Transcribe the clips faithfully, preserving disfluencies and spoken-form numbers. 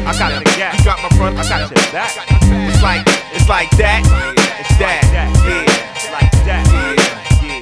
I got now, the gap. You got my front, I got your back. It's like, it's like that. It's that. Yeah, like that. Yeah.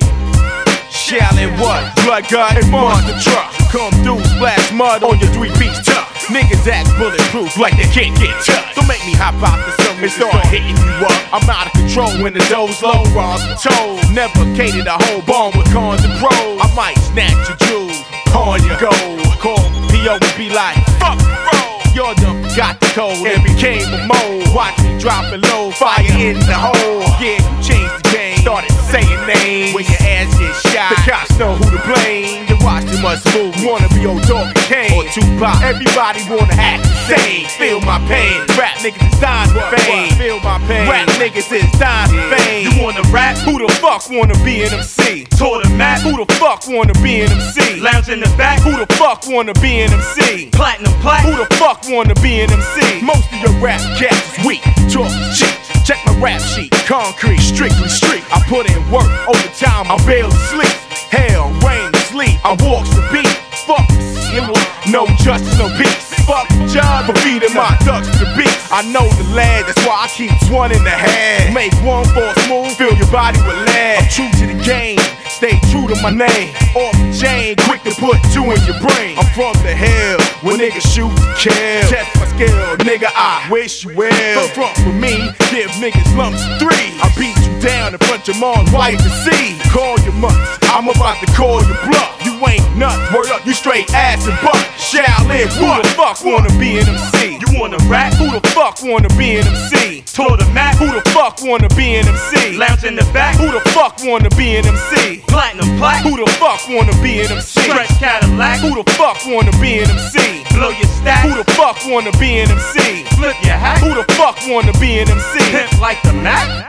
Shallin' what? Blood God and monster truck. Come through, splash mud on your three-piece tuck. Niggas act bulletproof like they can't get touched. Don't make me hop out the sun and start hitting you up. I'm out of control when the door's low, Ross told. Never cater the whole bomb with cons and pros. I might snatch your jewels, pawn your gold. Call P O and be like, fuck bro. Y'all done got the code and became a mole. Watch me drop it low, fire in the hole. Yeah, you changed the game, started saying names. When your ass gets shot, the cops know who to blame. You watch too much move, wanna be old dog and Kane or Tupac. Everybody wanna act the same. Feel my pain. Rap niggas is dying for fame. Feel my pain. Rap niggas is dying for fame. You wanna rap? Who the fuck wanna be an M C? Tour the map? Who the fuck wanna be an M C? Lounge in the back? Who the fuck wanna be an M C? Platinum plaque? Who the fuck wanna be an M C? Most of your rap cats is weak, talk cheap. Check my rap sheet, concrete, strictly street. I put in work, overtime, I barely sleep. Hell, rain, sleep, I walks the beat. Fuck the ceiling, no justice, no peace. Fuck the job for feeding my ducks to the beast. I know the lad, that's why I keep one in the head. Make one false move, fill your body with lead. I'm true to the game, stay true to my name. Off the chain, quick to put two in your brain. I'm from the hill, where niggas shoot to kill. Test my skill, nigga, I wish you well. Front for me, give niggas lumps of three. I beat you down in front of your mom's wife to see. Call your mutts, I'm about to call your bluff. You ain't nuts, word up, you straight ass and butt. Shaolin, who the fuck wanna be an M C? You wanna rap? Who the fuck wanna be an M C? Tour the map? Who the fuck wanna be an M C? Lounge in the back? Who the fuck wanna be an M C? Platinum plaque? Who the fuck wanna be an M C? Stretch Cadillac? Who the fuck wanna be an M C? Blow your stack? Who the fuck wanna be an M C? Flip your hat? Who the fuck wanna be an M C? Pimp like the Mac?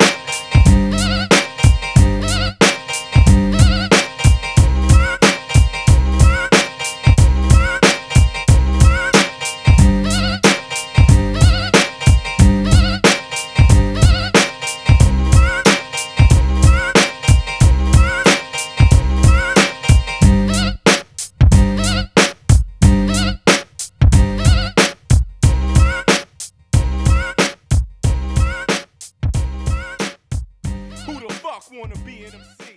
Who the fuck wanna be an M C?